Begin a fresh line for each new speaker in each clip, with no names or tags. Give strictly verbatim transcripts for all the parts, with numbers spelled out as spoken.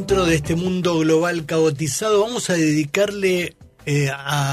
dentro de este mundo global caotizado, vamos a dedicarle eh,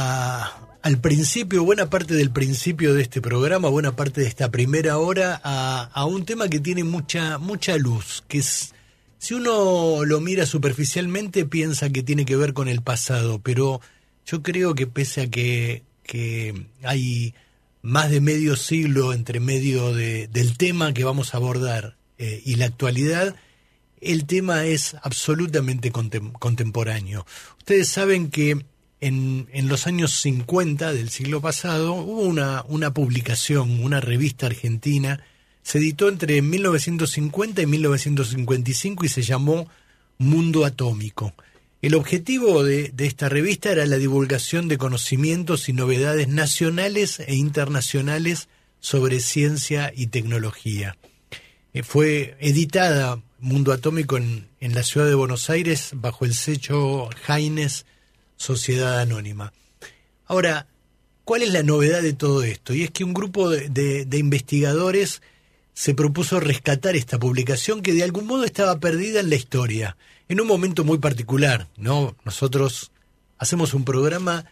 a, al principio, buena parte del principio de este programa, buena parte de esta primera hora, a, a un tema que tiene mucha, mucha luz, que es, si uno lo mira superficialmente, piensa que tiene que ver con el pasado, pero yo creo que pese a que, que hay más de medio siglo entre medio de, del tema que vamos a abordar eh, y la actualidad, el tema es absolutamente contem- contemporáneo. Ustedes saben que en, en los años cincuenta del siglo pasado hubo una, una publicación, una revista argentina, se editó entre mil novecientos cincuenta y mil novecientos cincuenta y cinco y se llamó Mundo Atómico. El objetivo de, de esta revista era la divulgación de conocimientos y novedades nacionales e internacionales sobre ciencia y tecnología. Eh, fue editada Mundo Atómico en, en la ciudad de Buenos Aires bajo el sello Haines Sociedad Anónima. Ahora, ¿cuál es la novedad de todo esto? Y es que un grupo de, de, de investigadores se propuso rescatar esta publicación que de algún modo estaba perdida en la historia, en un momento muy particular, ¿no? Nosotros hacemos un programa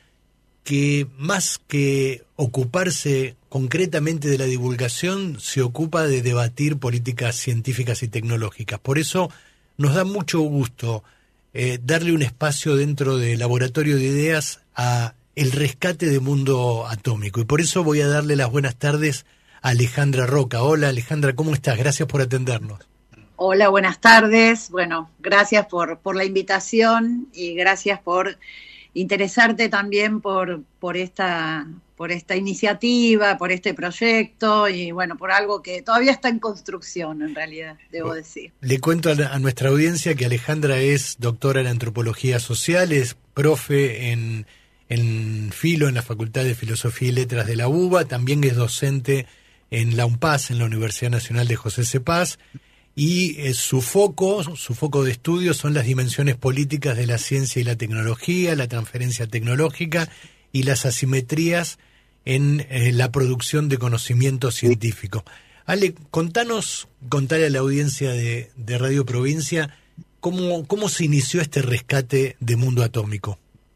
que más que ocuparse concretamente de la divulgación, se ocupa de debatir políticas científicas y tecnológicas. Por eso nos da mucho gusto eh, darle un espacio dentro del Laboratorio de Ideas a el rescate de Mundo Atómico. Y por eso voy a darle las buenas tardes a Alejandra Roca. Hola Alejandra, ¿cómo estás? Gracias por atendernos.
Hola, buenas tardes. Bueno, gracias por, por la invitación y gracias por interesarte también por, por, esta, por esta iniciativa, por este proyecto y bueno, por algo que todavía está en construcción en realidad, debo decir.
Le cuento a, la, a nuestra audiencia que Alejandra es doctora en Antropología Social, es profe en, en Filo, en la Facultad de Filosofía y Letras de la UBA, también es docente en la UNPAS, en la Universidad Nacional de José C. Paz, y eh, su foco, su foco de estudio son las dimensiones políticas de la ciencia y la tecnología, la transferencia tecnológica y las asimetrías en eh, la producción de conocimiento científico. Ale, contanos, contale a la audiencia de, de Radio Provincia, ¿cómo, cómo se inició este rescate de Mundo Atómico?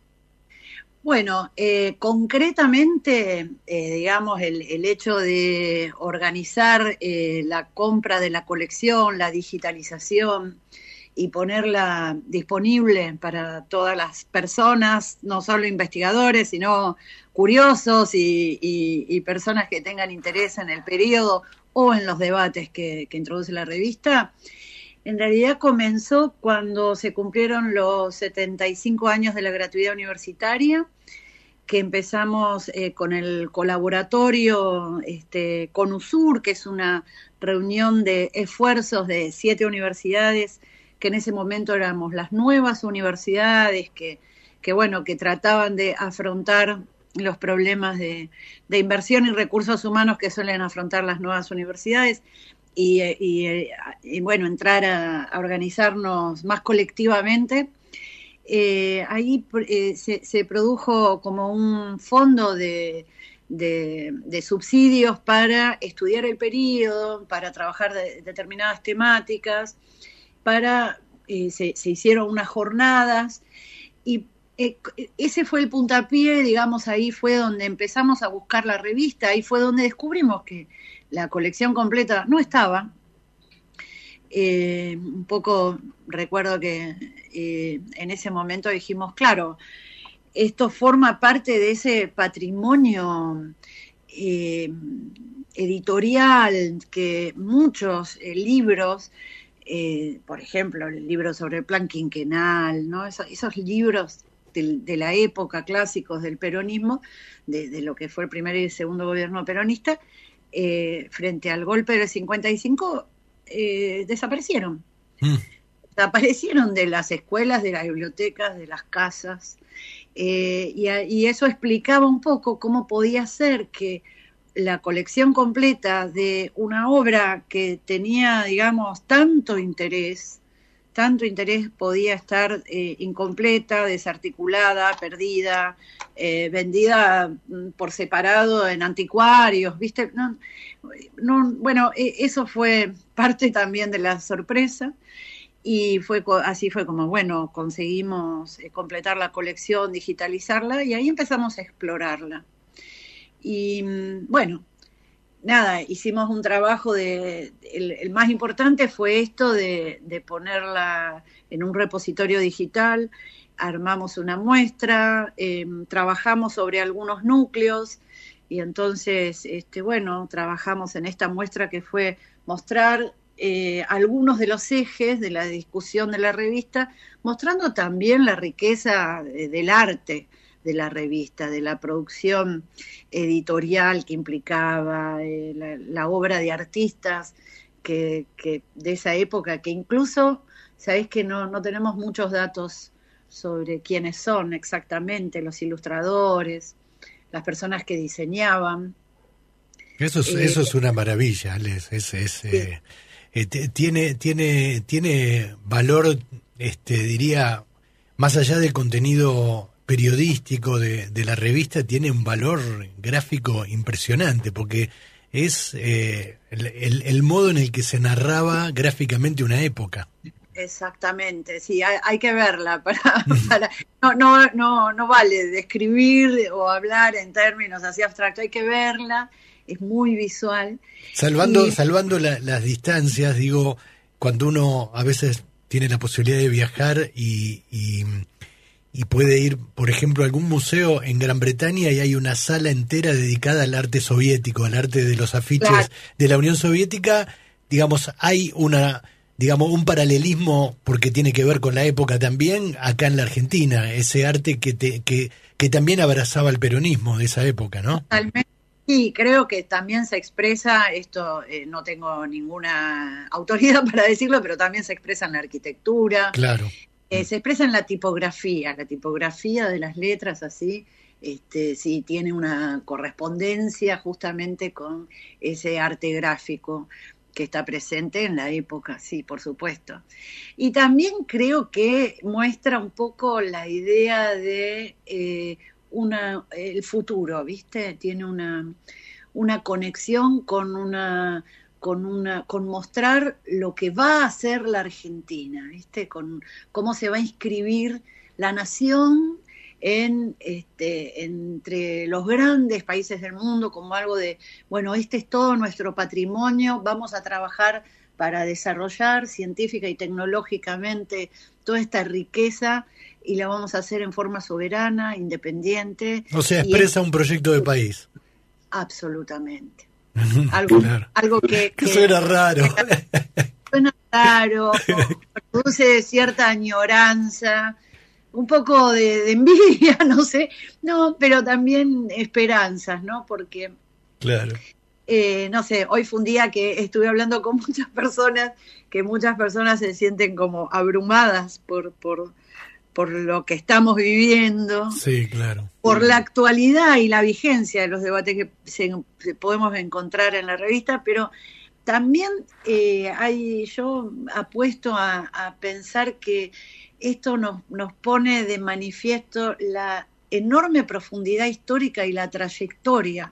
Bueno, eh, concretamente, eh, digamos, el, el hecho de organizar eh, la compra de la colección, la digitalización y ponerla disponible para todas las personas, no solo investigadores, sino curiosos y, y, y personas que tengan interés en el periodo o en los debates que, que introduce la revista, en realidad comenzó cuando se cumplieron los setenta y cinco años de la gratuidad universitaria, que empezamos eh, con el colaboratorio este, CONUSUR, que es una reunión de esfuerzos de siete universidades, que en ese momento éramos las nuevas universidades, que, que bueno, que trataban de afrontar los problemas de, de inversión y recursos humanos que suelen afrontar las nuevas universidades, y, y, y bueno, entrar a, a organizarnos más colectivamente. Eh, ahí eh, se, se produjo como un fondo de, de, de subsidios para estudiar el periodo, para trabajar de, determinadas temáticas, para eh, se, se hicieron unas jornadas y eh, ese fue el puntapié, digamos, ahí fue donde empezamos a buscar la revista, ahí fue donde descubrimos que la colección completa no estaba. Eh, un poco recuerdo que eh, en ese momento dijimos, claro, esto forma parte de ese patrimonio eh, editorial que muchos eh, libros, eh, por ejemplo, el libro sobre el plan quinquenal, ¿no? Esos, esos libros de, de la época clásicos del peronismo, de, de lo que fue el primer y el segundo gobierno peronista, eh, frente al golpe del cincuenta y cinco, Eh, desaparecieron. Mm. Desaparecieron de las escuelas, de las bibliotecas, de las casas, eh, y, y eso explicaba un poco cómo podía ser que la colección completa de una obra que tenía, digamos, tanto interés, tanto interés podía estar eh, incompleta, desarticulada, perdida, eh, vendida por separado en anticuarios, ¿viste? No, no, bueno, eso fue parte también de la sorpresa Y fue así fue como, bueno, conseguimos completar la colección, digitalizarla, y ahí empezamos a explorarla. Y bueno, nada, hicimos un trabajo de, el, el más importante fue esto de, de ponerla en un repositorio digital, armamos una muestra, eh, trabajamos sobre algunos núcleos, y entonces, este, bueno, trabajamos en esta muestra que fue mostrar eh, algunos de los ejes de la discusión de la revista, mostrando también la riqueza de, del arte de la revista, de la producción editorial que implicaba, eh, la, la obra de artistas que, que de esa época, que incluso, sabés que no, no tenemos muchos datos sobre quiénes son exactamente, los ilustradores, las personas que diseñaban.
Eso es, eh, eso es una maravilla, Alex. Es, es, sí. eh, eh, tiene, tiene, tiene valor, este, diría, más allá del contenido periodístico de, de la revista, tiene un valor gráfico impresionante, porque es eh, el, el, el modo en el que se narraba gráficamente una época.
Exactamente, sí, hay, hay que verla para, para no, no, no, no vale describir o hablar en términos así abstractos, hay que verla, es muy visual.
Salvando,
y...
salvando la, las distancias, digo, cuando uno a veces tiene la posibilidad de viajar y, y, y puede ir, por ejemplo, a algún museo en Gran Bretaña y hay una sala entera dedicada al arte soviético, al arte de los afiches claro. de la Unión Soviética, digamos, hay una... digamos, un paralelismo porque tiene que ver con la época también acá en la Argentina, ese arte que te, que, que también abrazaba el peronismo de esa época, ¿no?
Totalmente. Sí, creo que también se expresa, esto eh, no tengo ninguna autoridad para decirlo, pero también se expresa en la arquitectura.
Claro.
Eh, se expresa en la tipografía, la tipografía de las letras así, este, sí, tiene una correspondencia justamente con ese arte gráfico que está presente en la época, sí, por supuesto. Y también creo que muestra un poco la idea de eh, una, el futuro, ¿viste? Tiene una, una conexión con una, con una, con mostrar lo que va a hacer la Argentina, ¿viste? Con cómo se va a inscribir la nación en este entre los grandes países del mundo, como algo de, bueno, este es todo nuestro patrimonio, vamos a trabajar para desarrollar científica y tecnológicamente toda esta riqueza y la vamos a hacer en forma soberana, independiente.
O sea, expresa es, un proyecto de país.
Absolutamente. Algo, claro. algo que, que...
suena raro.
Que suena raro, produce cierta añoranza, un poco de, de envidia, no sé, no, pero también esperanzas, ¿no? Porque,
claro.
eh, no sé, hoy fue un día que estuve hablando con muchas personas, que muchas personas se sienten como abrumadas por, por, por lo que estamos viviendo.
Sí, claro.
Por la actualidad y la vigencia de los debates que se, se podemos encontrar en la revista, pero también eh, hay, yo apuesto a, a pensar que esto nos, nos pone de manifiesto la enorme profundidad histórica y la trayectoria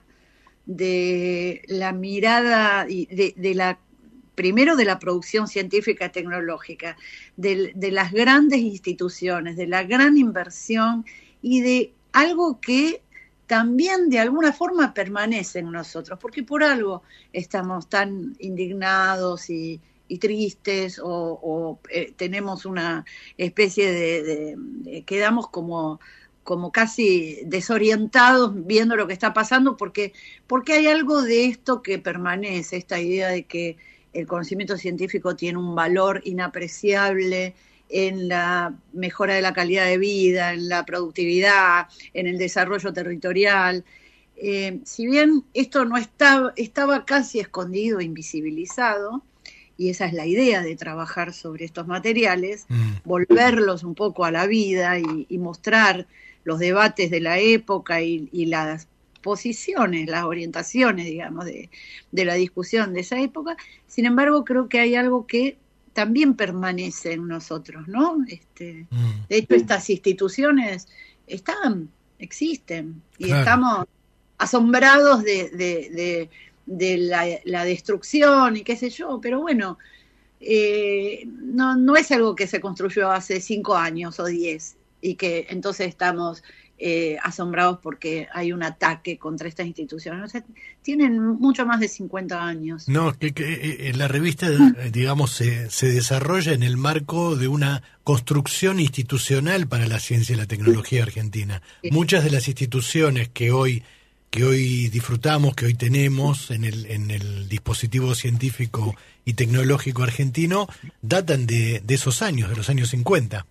de la mirada, de, de la primero de la producción científica y tecnológica, de, de las grandes instituciones, de la gran inversión y de algo que también de alguna forma permanece en nosotros, porque por algo estamos tan indignados y y tristes o, o eh, tenemos una especie de, de, de quedamos como como casi desorientados viendo lo que está pasando porque porque hay algo de esto que permanece, esta idea de que el conocimiento científico tiene un valor inapreciable en la mejora de la calidad de vida, en la productividad, en el desarrollo territorial. Eh, si bien esto no estaba, estaba casi escondido, invisibilizado, y esa es la idea de trabajar sobre estos materiales, mm. volverlos un poco a la vida y, y mostrar los debates de la época y, y las posiciones, las orientaciones, digamos, de, de la discusión de esa época. Sin embargo, creo que hay algo que también permanece en nosotros, ¿no? Este, mm. De hecho, estas instituciones están, existen, y claro. estamos asombrados de... de, de de la, la destrucción y qué sé yo, pero bueno, eh, no, no es algo que se construyó hace cinco años o diez y que entonces estamos eh, asombrados porque hay un ataque contra estas instituciones. O sea, tienen mucho más de cincuenta años.
No, que, que la revista, digamos, se, se desarrolla en el marco de una construcción institucional para la ciencia y la tecnología argentina.
Sí.
Muchas de las instituciones que hoy que hoy disfrutamos, que hoy tenemos en el en el dispositivo científico y tecnológico argentino, datan de, de esos años, de los años cincuenta.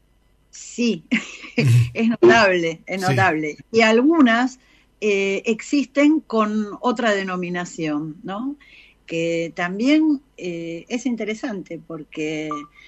Sí, es notable, es notable. Sí. Y algunas eh, existen con otra denominación, ¿no? Que también eh, es interesante porque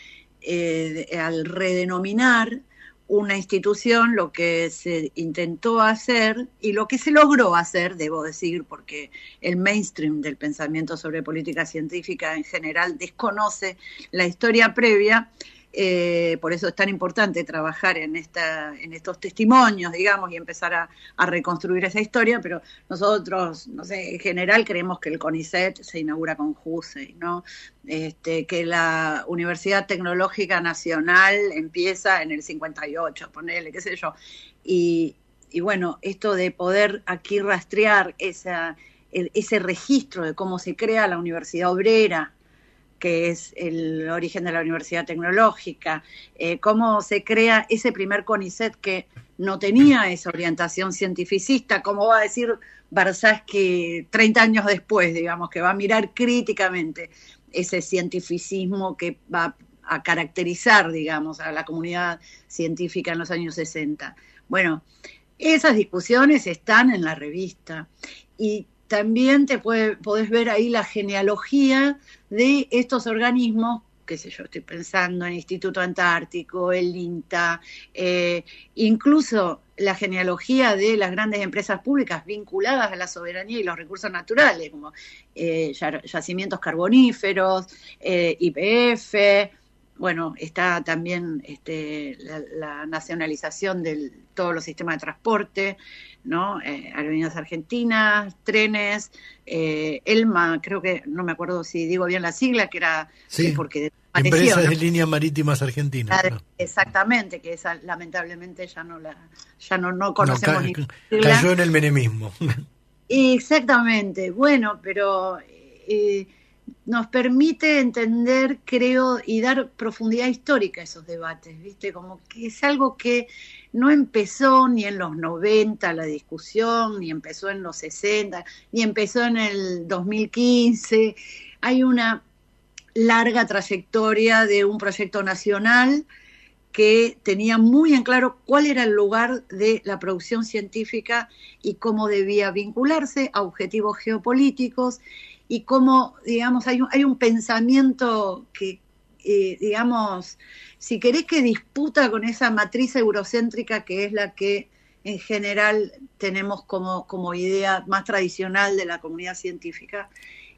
eh, al redenominar una institución, lo que se intentó hacer y lo que se logró hacer, debo decir, porque el mainstream del pensamiento sobre política científica en general desconoce la historia previa. Eh, por eso es tan importante trabajar en esta, en estos testimonios, digamos, y empezar a, a reconstruir esa historia, pero nosotros, no sé, en general creemos que el CONICET se inaugura con Jussey, ¿no? Este, que la Universidad Tecnológica Nacional empieza en el cincuenta y ocho, ponele, qué sé yo, y, y bueno, esto de poder aquí rastrear esa, el, ese registro de cómo se crea la Universidad Obrera, que es el origen de la Universidad Tecnológica, eh, cómo se crea ese primer CONICET que no tenía esa orientación cientificista, como va a decir Barsasky treinta años después, digamos, que va a mirar críticamente ese cientificismo que va a caracterizar, digamos, a la comunidad científica en los años sesenta. Bueno, esas discusiones están en la revista y también te puede, podés ver ahí la genealogía de estos organismos, qué sé yo, estoy pensando en el Instituto Antártico, el INTA, eh, incluso la genealogía de las grandes empresas públicas vinculadas a la soberanía y los recursos naturales, como eh, yacimientos carboníferos, eh, Y P F, bueno, está también este, la, la nacionalización de todos los sistemas de transporte, ¿no? Eh, Aerolíneas Argentinas, trenes, eh, ELMA, creo que, no me acuerdo si digo bien la sigla, que era
sí,
porque
Empresas
¿no?
de Líneas Marítimas Argentinas.
La,
¿no?
Exactamente, que esa lamentablemente ya no la ya no, no conocemos
no,
ni
ca cayó en el menemismo.
Exactamente, bueno, pero eh, nos permite entender, creo, y dar profundidad histórica a esos debates, ¿viste? Como que es algo que no empezó ni en los noventa la discusión, ni empezó en los sesenta, ni empezó en el dos mil quince. Hay una larga trayectoria de un proyecto nacional que tenía muy en claro cuál era el lugar de la producción científica y cómo debía vincularse a objetivos geopolíticos y cómo, digamos, hay un, hay un pensamiento que, eh, digamos, si querés que disputa con esa matriz eurocéntrica que es la que en general tenemos como, como idea más tradicional de la comunidad científica.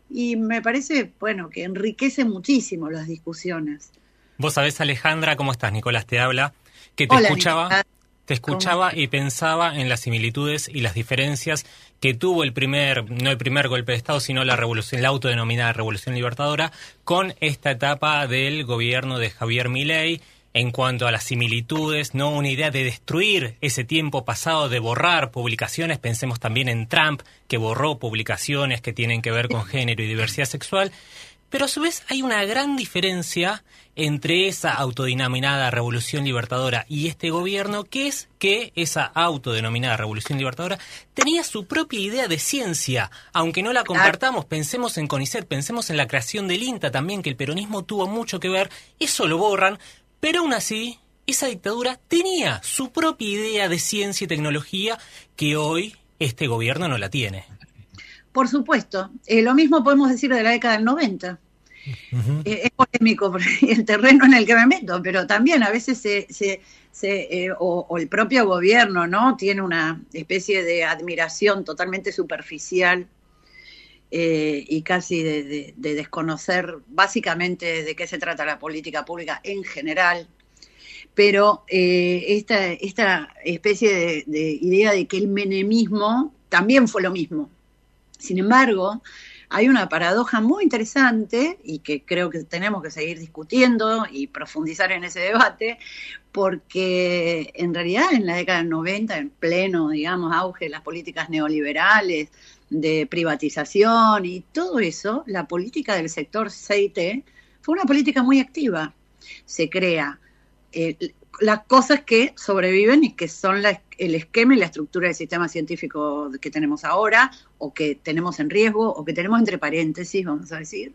Y me parece, bueno, que enriquece muchísimo las discusiones.
Vos sabés, Alejandra, ¿cómo estás? Nicolás te habla, que te
Hola,
escuchaba,
Nicolás.
te escuchaba y pensaba en las similitudes y las diferencias que tuvo el primer, no el primer golpe de Estado, sino la revolución, la autodenominada Revolución Libertadora, con esta etapa del gobierno de Javier Milei, en cuanto a las similitudes, ¿no? Una idea de destruir ese tiempo pasado, de borrar publicaciones. Pensemos también en Trump, que borró publicaciones que tienen que ver con género y diversidad sexual. Pero a su vez hay una gran diferencia entre esa autodenominada Revolución Libertadora y este gobierno, que es que esa autodenominada Revolución Libertadora tenía su propia idea de ciencia, aunque no la compartamos. Pensemos en CONICET, pensemos en la creación del INTA también, que el peronismo tuvo mucho que ver. Eso lo borran. Pero aún así, esa dictadura tenía su propia idea de ciencia y tecnología que hoy este gobierno no la tiene.
Por supuesto. Eh, lo mismo podemos decir de la década del noventa. Uh-huh. Eh, es polémico el terreno en el que me meto, pero también a veces se, se, se eh, o, o el propio gobierno, ¿no? Tiene una especie de admiración totalmente superficial Eh, y casi de, de, de desconocer básicamente de qué se trata la política pública en general, pero eh, esta, esta especie de, de idea de que el menemismo también fue lo mismo. Sin embargo, hay una paradoja muy interesante y que creo que tenemos que seguir discutiendo y profundizar en ese debate, porque en realidad en la década del noventa, en pleno, digamos, auge de las políticas neoliberales, de privatización y todo eso, la política del sector C I T fue una política muy activa. Se crea eh, las cosas que sobreviven y que son la, el esquema y la estructura del sistema científico que tenemos ahora, o que tenemos en riesgo, o que tenemos entre paréntesis, vamos a decir,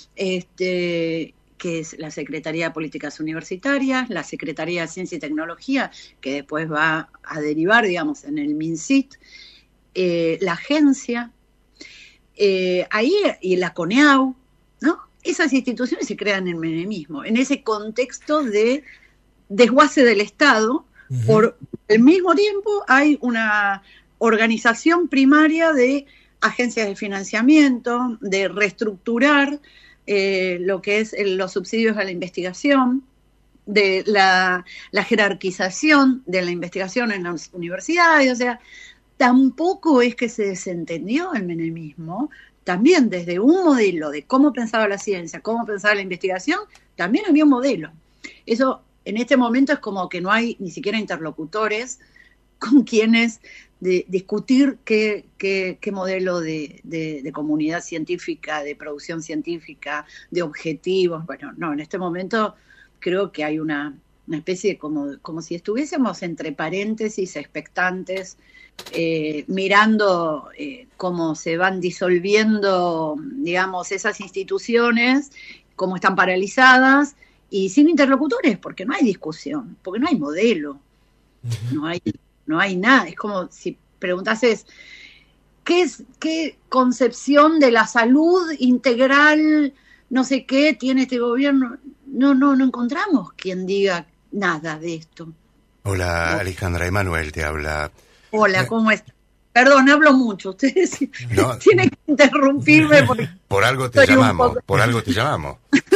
este, que es la Secretaría de Políticas Universitarias, la Secretaría de Ciencia y Tecnología, que después va a derivar, digamos, en el MinCit, eh, la agencia, eh, ahí, y la CONEAU, ¿no? Esas instituciones se crean en el menemismo, en ese contexto de desguace del Estado. Uh-huh. Por el mismo tiempo hay una organización primaria de agencias de financiamiento, de reestructurar eh, lo que es el, los subsidios a la investigación, de la, la jerarquización de la investigación en las universidades. O sea, tampoco es que se desentendió el menemismo. También desde un modelo de cómo pensaba la ciencia, cómo pensaba la investigación, también había un modelo. Eso en este momento es como que no hay ni siquiera interlocutores con quienes de, discutir qué, qué, qué modelo de, de, de comunidad científica, de producción científica, de objetivos. Bueno, no, en este momento creo que hay una, una especie de como, como si estuviésemos entre paréntesis, expectantes, eh, mirando eh, cómo se van disolviendo, digamos, esas instituciones, cómo están paralizadas, y sin interlocutores, porque no hay discusión, porque no hay modelo, uh-huh. no hay, no hay nada. Es como si preguntases, ¿qué es, qué concepción de la salud integral, no sé qué, tiene este gobierno? No, no, no encontramos quien diga nada de esto.
Hola, no. Alejandra, Emanuel te habla.
Hola, ¿cómo estás? Perdón, hablo mucho. Ustedes no, tienen que interrumpirme. Porque
por algo te llamamos, poco... por algo te llamamos.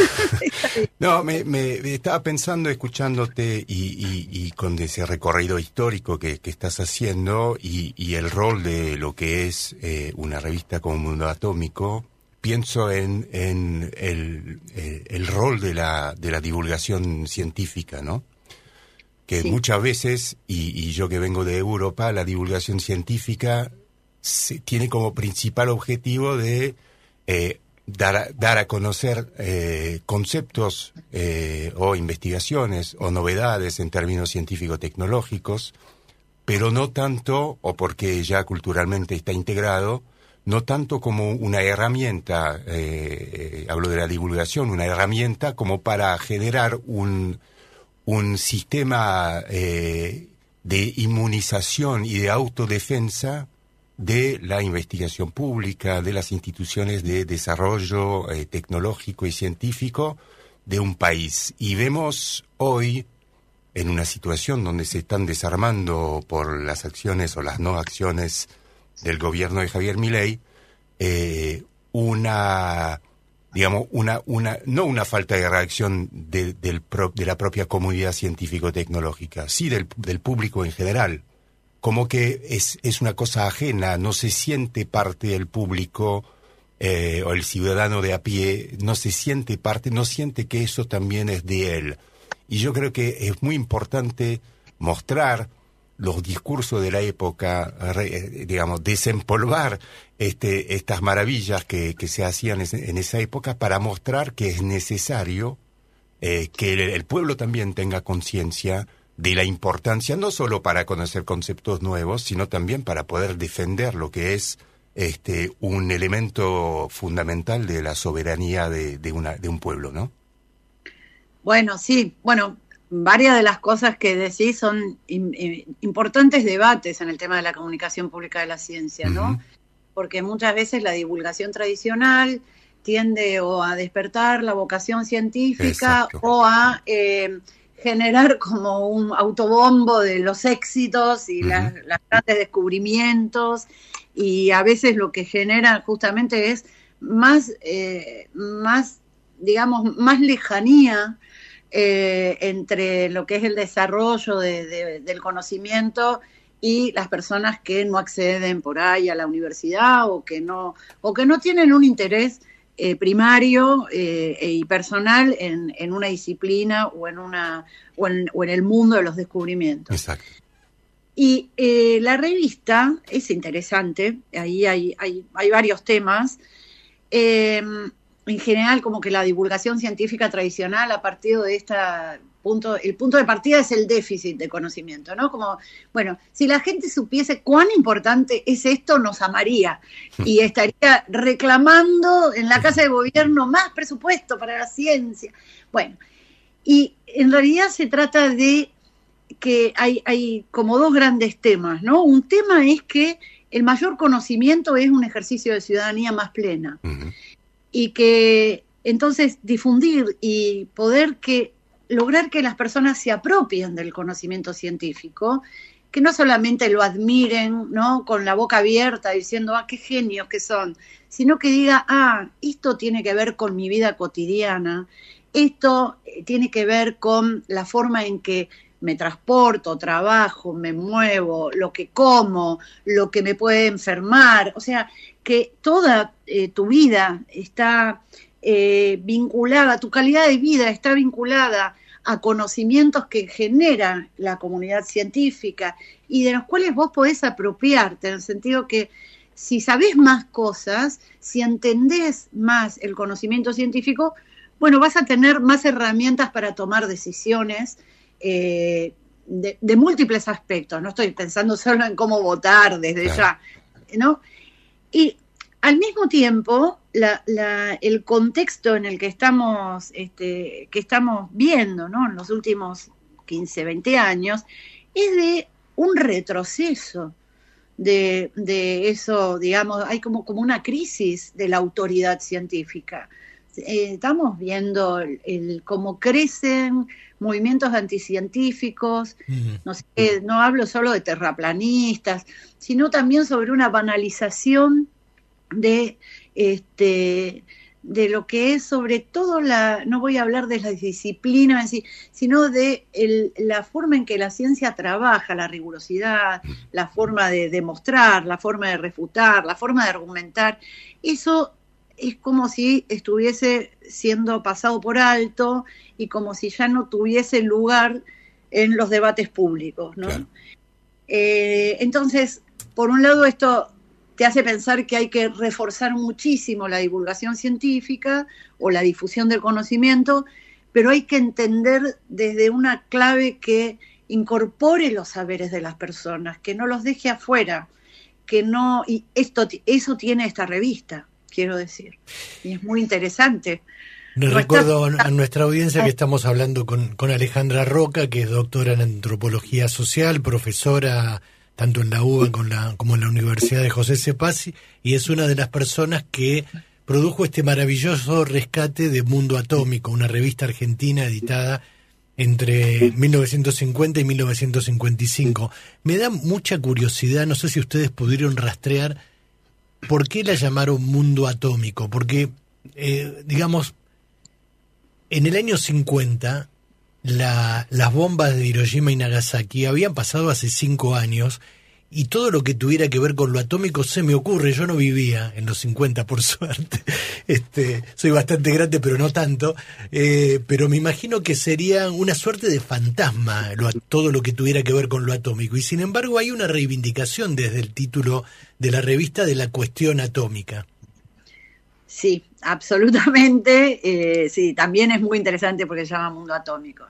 No, me, me estaba pensando, escuchándote y, y, y con ese recorrido histórico que, que estás haciendo y, y el rol de lo que es eh, una revista como Mundo Atómico, pienso en, en el, el, el rol de la, de la divulgación científica, ¿no? Que sí. Muchas veces, y, y yo que vengo de Europa, la divulgación científica se, tiene como principal objetivo de eh, dar, a, dar a conocer eh, conceptos eh, o investigaciones o novedades en términos científico-tecnológicos, pero no tanto, o porque ya culturalmente está integrado, no tanto como una herramienta, eh, eh, hablo de la divulgación, una herramienta como para generar un... un sistema eh, de inmunización y de autodefensa de la investigación pública, de las instituciones de desarrollo eh, tecnológico y científico de un país. Y vemos hoy, en una situación donde se están desarmando por las acciones o las no acciones del gobierno de Javier Milei, eh, una... digamos, una, una, no una falta de reacción de, del pro, de la propia comunidad científico-tecnológica, sí del, del público en general, como que es, es una cosa ajena, no se siente parte del público, eh, o el ciudadano de a pie, no se siente parte, no siente que eso también es de él. Y yo creo que es muy importante mostrar los discursos de la época, re, digamos, desempolvar este, estas maravillas que, que se hacían en esa época para mostrar que es necesario eh, que el, el pueblo también tenga conciencia de la importancia, no solo para conocer conceptos nuevos, sino también para poder defender lo que es este, un elemento fundamental de la soberanía de, de, una, de un pueblo, ¿no?
Bueno, sí, bueno... varias de las cosas que decís son importantes debates en el tema de la comunicación pública de la ciencia, ¿no? Uh-huh. Porque muchas veces la divulgación tradicional tiende o a despertar la vocación científica Exacto. o a eh, generar como un autobombo de los éxitos y uh-huh. las, las grandes descubrimientos, y a veces lo que genera justamente es más, eh, más digamos, más lejanía Eh, entre lo que es el desarrollo de, de, del conocimiento y las personas que no acceden por ahí a la universidad o que no, o que no tienen un interés eh, primario eh, y personal en, en una disciplina o en una o en, o en el mundo de los descubrimientos.
Exacto.
Y eh, la revista es interesante, ahí hay, hay, hay varios temas. Eh, en general, como que la divulgación científica tradicional, a partir de esta punto, el punto de partida es el déficit de conocimiento, ¿no? Como, bueno, si la gente supiese cuán importante es esto, nos amaría y estaría reclamando en la Casa de Gobierno más presupuesto para la ciencia. Bueno, y en realidad se trata de que hay, hay como dos grandes temas, ¿no? Un tema es que el mayor conocimiento es un ejercicio de ciudadanía más plena. Uh-huh. Y que entonces difundir y poder que lograr que las personas se apropien del conocimiento científico, que no solamente lo admiren, ¿no? Con la boca abierta diciendo, ah, qué genios que son, sino que diga, ah, esto tiene que ver con mi vida cotidiana, esto tiene que ver con la forma en que me transporto, trabajo, me muevo, lo que como, lo que me puede enfermar, o sea, que toda eh, tu vida está eh, vinculada, tu calidad de vida está vinculada a conocimientos que genera la comunidad científica y de los cuales vos podés apropiarte, en el sentido que si sabés más cosas, si entendés más el conocimiento científico, bueno, vas a tener más herramientas para tomar decisiones eh, de, de múltiples aspectos. No estoy pensando solo en cómo votar desde ya, ¿no? Y al mismo tiempo, la, la, el contexto en el que estamos, este, que estamos viendo, ¿no? En los últimos quince, veinte años, es de un retroceso de, de eso, digamos, hay como, como una crisis de la autoridad científica. Eh, estamos viendo el, el, cómo crecen movimientos anticientíficos, uh-huh. no sé, no hablo solo de terraplanistas, sino también sobre una banalización de este de lo que es sobre todo la, no voy a hablar de la disciplina en sí, sino de el, la forma en que la ciencia trabaja, la rigurosidad, la forma de demostrar, la forma de refutar, la forma de argumentar. Eso es como si estuviese siendo pasado por alto y como si ya no tuviese lugar en los debates públicos, ¿no? Claro. Eh, entonces, por un lado, esto te hace pensar que hay que reforzar muchísimo la divulgación científica o la difusión del conocimiento, pero hay que entender desde una clave que incorpore los saberes de las personas, que no los deje afuera, que no, y esto, eso tiene esta revista, quiero decir, y es muy interesante.
Les no recuerdo está... a nuestra audiencia que estamos hablando con, con Alejandra Roca, que es doctora en antropología social, profesora tanto en la U B A con la, como en la Universidad de José Cepasi, y es una de las personas que produjo este maravilloso rescate de Mundo Atómico, una revista argentina editada entre mil novecientos cincuenta y mil novecientos cincuenta y cinco. Me da mucha curiosidad, no sé si ustedes pudieron rastrear por qué la llamaron Mundo Atómico, porque, eh, digamos, en el año cincuenta... La, las bombas de Hiroshima y Nagasaki habían pasado hace cinco años y todo lo que tuviera que ver con lo atómico se me ocurre. Yo no vivía en los cincuenta, por suerte. Este, soy bastante grande, pero no tanto. Eh, pero me imagino que sería una suerte de fantasma lo, todo lo que tuviera que ver con lo atómico. Y sin embargo hay una reivindicación desde el título de la revista de la cuestión atómica.
Sí, absolutamente. Eh, sí, también es muy interesante porque se llama Mundo Atómico.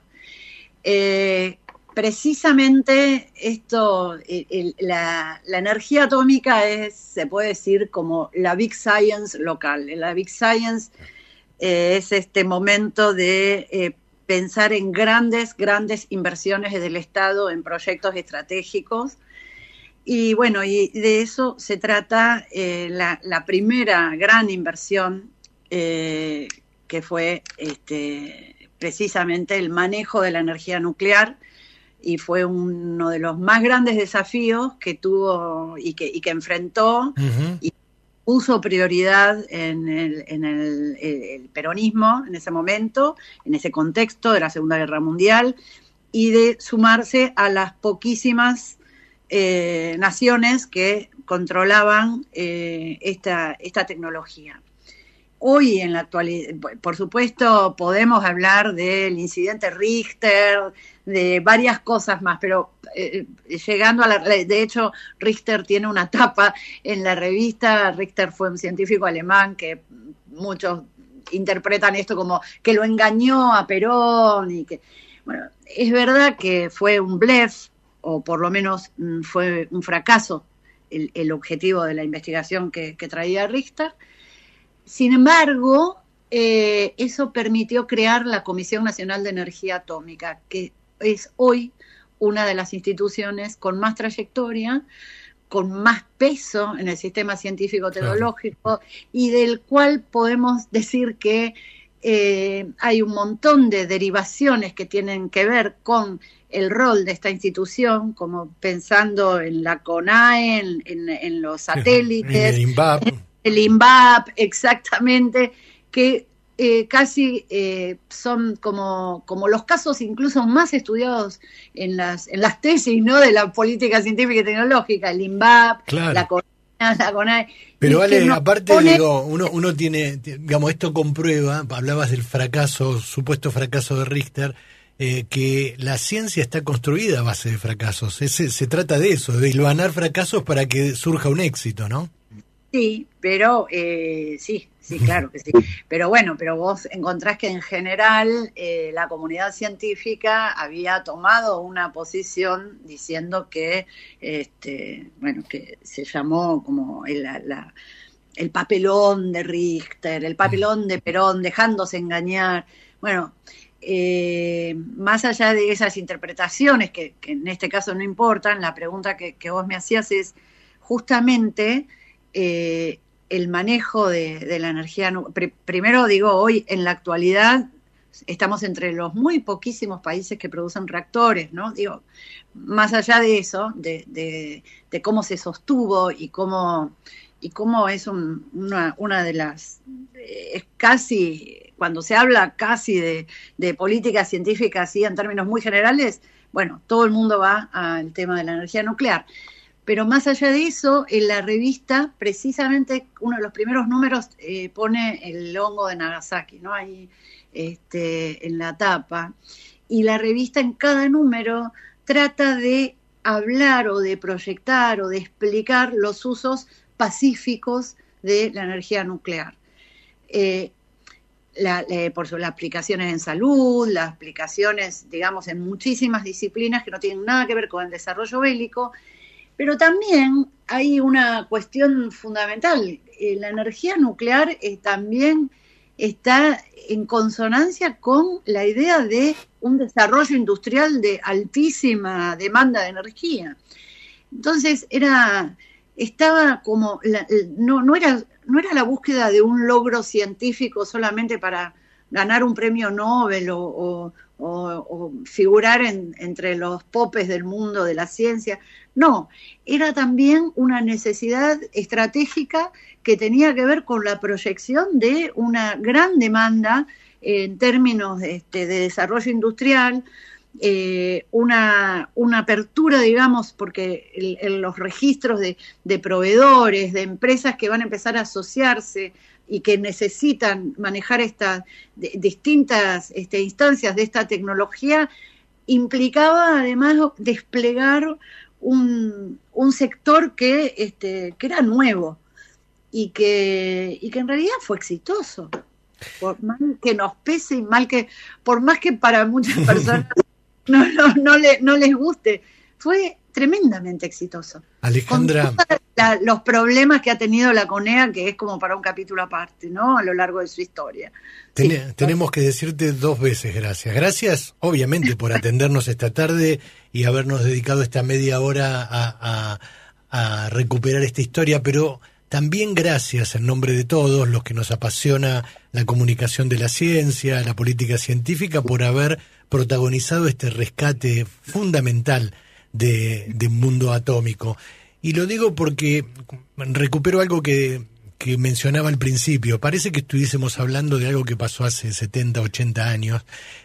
Eh, precisamente esto, el, el, la, la energía atómica es, se puede decir, como la Big Science local. La Big Science eh, es este momento de eh, pensar en grandes, grandes inversiones del Estado en proyectos estratégicos. Y bueno, y de eso se trata eh, la, la primera gran inversión eh, que fue este, precisamente el manejo de la energía nuclear, y fue uno de los más grandes desafíos que tuvo y que, y que enfrentó uh-huh. y puso prioridad en, el, en el, el peronismo en ese momento, en ese contexto de la Segunda Guerra Mundial, y de sumarse a las poquísimas eh, naciones que controlaban eh, esta, esta tecnología. Hoy, en la actualidad, por supuesto, podemos hablar del incidente Richter, de varias cosas más, pero eh, llegando a la... De hecho, Richter tiene una tapa en la revista. Richter fue un científico alemán que muchos interpretan esto como que lo engañó a Perón y que... Bueno, es verdad que fue un blef, o por lo menos mm, fue un fracaso el, el objetivo de la investigación que, que traía Richter. Sin embargo, eh, eso permitió crear la Comisión Nacional de Energía Atómica, que es hoy una de las instituciones con más trayectoria, con más peso en el sistema científico-tecnológico, claro, y del cual podemos decir que eh, hay un montón de derivaciones que tienen que ver con el rol de esta institución, como pensando en la CONAE, en, en, en los satélites,
el INVAP.
El INVAP, exactamente, que eh, casi eh, son como, como los casos incluso más estudiados en las, en las tesis, ¿no?, de la política científica y tecnológica, el INVAP, claro, la CONAE, la CONAE.
Pero Ale, aparte, pone... digo, uno, uno tiene, digamos, esto comprueba, hablabas del fracaso, supuesto fracaso de Richter, eh, que la ciencia está construida a base de fracasos. Ese, se trata de eso, de hilvanar fracasos para que surja un éxito, ¿no?
Sí, pero eh, sí, sí, claro que sí. Pero bueno, pero vos encontrás que en general eh, la comunidad científica había tomado una posición diciendo que, este, bueno, que se llamó como el, la, el papelón de Richter, el papelón de Perón, dejándose engañar. Bueno, eh, más allá de esas interpretaciones que, que en este caso no importan, la pregunta que, que vos me hacías es justamente... Eh, el manejo de, de la energía nuclear. Primero digo, hoy en la actualidad estamos entre los muy poquísimos países que producen reactores, ¿no? Digo, más allá de eso, de, de, de cómo se sostuvo y cómo, y cómo es un, una, una de las, es casi, cuando se habla casi de, de política científica así en términos muy generales, bueno, todo el mundo va al tema de la energía nuclear. Pero más allá de eso, en la revista, precisamente uno de los primeros números eh, pone el hongo de Nagasaki, ¿no? Ahí este, en la tapa. Y la revista en cada número trata de hablar o de proyectar o de explicar los usos pacíficos de la energía nuclear. Eh, la, eh, por las aplicaciones en salud, las aplicaciones, digamos, en muchísimas disciplinas que no tienen nada que ver con el desarrollo bélico. Pero también hay una cuestión fundamental. Eh, la energía nuclear eh, también está en consonancia con la idea de un desarrollo industrial de altísima demanda de energía. Entonces era, estaba como, la, no, no era, no era la búsqueda de un logro científico solamente para ganar un premio Nobel o, o, o, o figurar en, entre los popes del mundo de la ciencia. No, era también una necesidad estratégica que tenía que ver con la proyección de una gran demanda en términos de, este, de desarrollo industrial, eh, una, una apertura, digamos, porque el, el, los registros de, de proveedores, de empresas que van a empezar a asociarse y que necesitan manejar estas de, distintas este, instancias de esta tecnología, implicaba además desplegar Un, un sector que, este, que era nuevo y que, y que en realidad fue exitoso, por más que nos pese y mal que, por más que para muchas personas no, no, no, le, no les guste, fue tremendamente exitoso.
Alejandra,
con todos la, los problemas que ha tenido la CONEA, que es como para un capítulo aparte, ¿no?, a lo largo de su historia.
Ten,
sí.
Tenemos que decirte dos veces gracias. Gracias, obviamente, por atendernos esta tarde y habernos dedicado esta media hora a, a, a recuperar esta historia, pero también gracias en nombre de todos los que nos apasiona la comunicación de la ciencia, la política científica, por haber protagonizado este rescate fundamental de, de un mundo atómico. Y lo digo porque recupero algo que, que mencionaba al principio. Parece que estuviésemos hablando de algo que pasó hace setenta, ochenta años,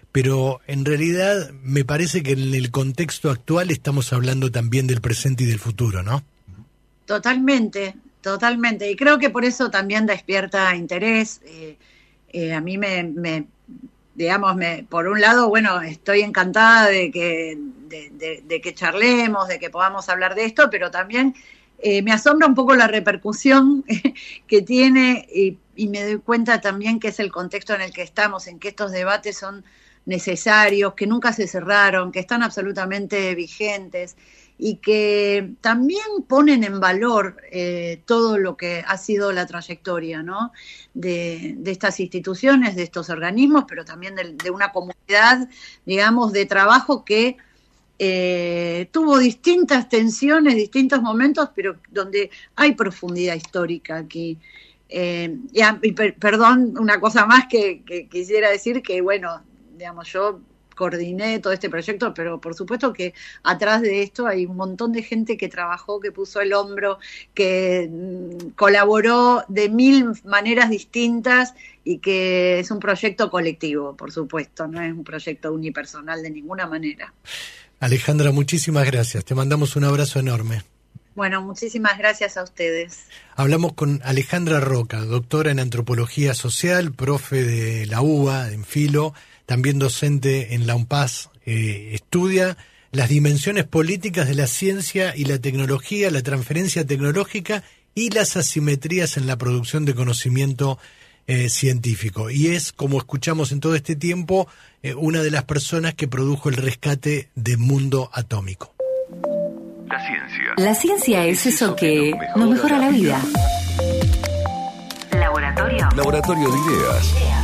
pero en realidad me parece que en el contexto actual estamos hablando también del presente y del futuro, ¿no?
Totalmente, totalmente. Y creo que por eso también despierta interés. Eh, eh, a mí me, me digamos, me, por un lado, bueno, estoy encantada de que, de, de, de que charlemos, de que podamos hablar de esto, pero también eh, me asombra un poco la repercusión que tiene y, y me doy cuenta también que es el contexto en el que estamos, en que estos debates son necesarios, que nunca se cerraron, que están absolutamente vigentes y que también ponen en valor eh, todo lo que ha sido la trayectoria, ¿no? de, de estas instituciones, de estos organismos, pero también de, de una comunidad, digamos, de trabajo que eh, tuvo distintas tensiones, distintos momentos, pero donde hay profundidad histórica aquí. Eh, y, y per, perdón, una cosa más que, que quisiera decir, que bueno, digamos, yo coordiné todo este proyecto, pero por supuesto que atrás de esto hay un montón de gente que trabajó, que puso el hombro, que mmm, colaboró de mil maneras distintas y que es un proyecto colectivo, por supuesto, no es un proyecto unipersonal de ninguna manera.
Alejandra, muchísimas gracias. Te mandamos un abrazo enorme.
Bueno, muchísimas gracias a ustedes.
Hablamos con Alejandra Roca, doctora en Antropología Social, profe de la U B A, en Filo, también docente en la UNPAS, eh, estudia las dimensiones políticas de la ciencia y la tecnología, la transferencia tecnológica y las asimetrías en la producción de conocimiento eh, científico. Y es, como escuchamos en todo este tiempo, eh, una de las personas que produjo el rescate de Mundo Atómico.
La ciencia.
La ciencia es eso que nos mejora la vida.
Laboratorio. Laboratorio de ideas.